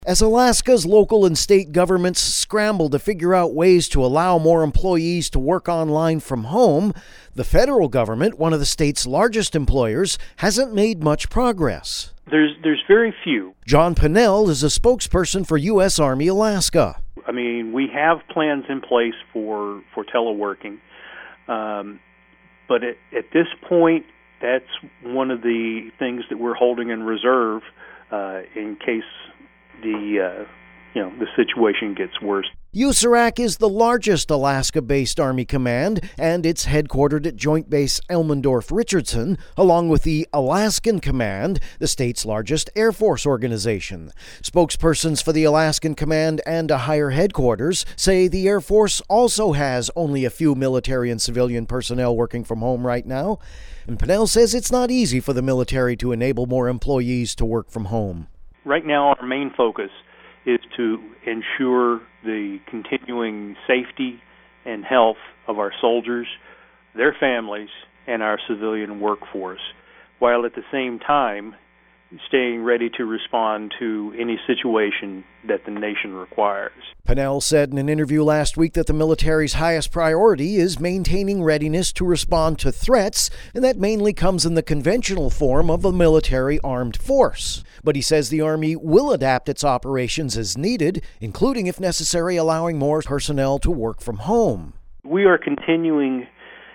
As Alaska's local and state governments scramble to figure out ways to allow more employees to work online from home, the federal government, one of the state's largest employers, hasn't made much progress. There's very few. John Pinnell is a spokesperson for U.S. Army Alaska. I mean, we have plans in place for teleworking, but at this point, that's one of the things that we're holding in reserve in case the situation gets worse. USARAC is the largest Alaska-based Army command, and it's headquartered at Joint Base Elmendorf-Richardson, along with the Alaskan Command, the state's largest Air Force organization. Spokespersons for the Alaskan Command and a higher headquarters say the Air Force also has only a few military and civilian personnel working from home right now, and Pinnell says it's not easy for the military to enable more employees to work from home. Right now, our main focus is to ensure the continuing safety and health of our soldiers, their families, and our civilian workforce, while at the same time staying ready to respond to any situation that the nation requires. Pinnell said in an interview last week that the military's highest priority is maintaining readiness to respond to threats, and that mainly comes in the conventional form of a military armed force. But he says the Army will adapt its operations as needed, including, if necessary, allowing more personnel to work from home. We are continuing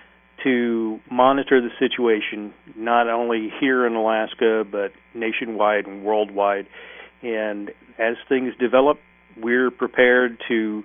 to monitor the situation, not only here in Alaska, but nationwide and worldwide. And as things develop, we're prepared to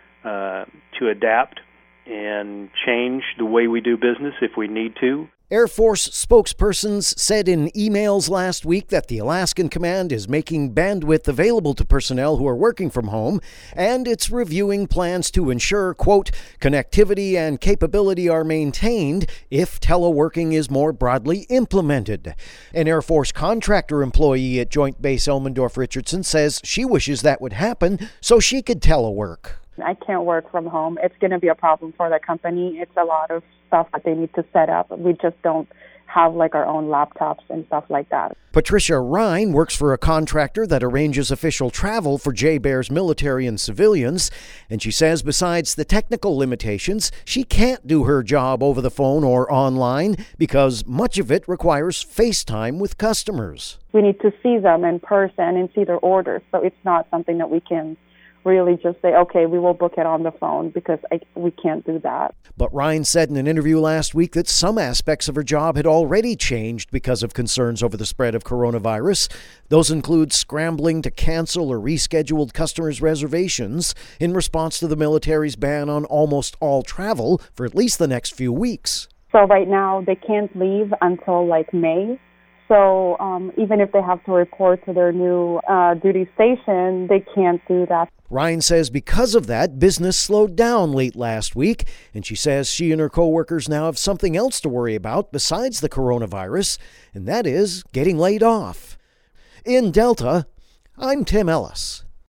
adapt and change the way we do business if we need to. Air Force spokespersons said in emails last week that the Alaskan Command is making bandwidth available to personnel who are working from home, and it's reviewing plans to ensure, quote, connectivity and capability are maintained if teleworking is more broadly implemented. An Air Force contractor employee at Joint Base Elmendorf-Richardson says she wishes that would happen so she could telework. I can't work from home. It's going to be a problem for the company. It's a lot of stuff that they need to set up. We just don't have our own laptops and stuff like that. Patricia Ryan works for a contractor that arranges official travel for JBER's military and civilians, and she says besides the technical limitations, she can't do her job over the phone or online because much of it requires FaceTime with customers. We need to see them in person and see their orders, so it's not something that we can really just say, okay, we will book it on the phone, because we can't do that. But Ryan said in an interview last week that some aspects of her job had already changed because of concerns over the spread of coronavirus. Those include scrambling to cancel or reschedule customers' reservations in response to the military's ban on almost all travel for at least the next few weeks. So right now, they can't leave until May. So even if they have to report to their new duty station, they can't do that. Ryan says because of that, business slowed down late last week, and she says she and her coworkers now have something else to worry about besides the coronavirus, and that is getting laid off. In Delta, I'm Tim Ellis.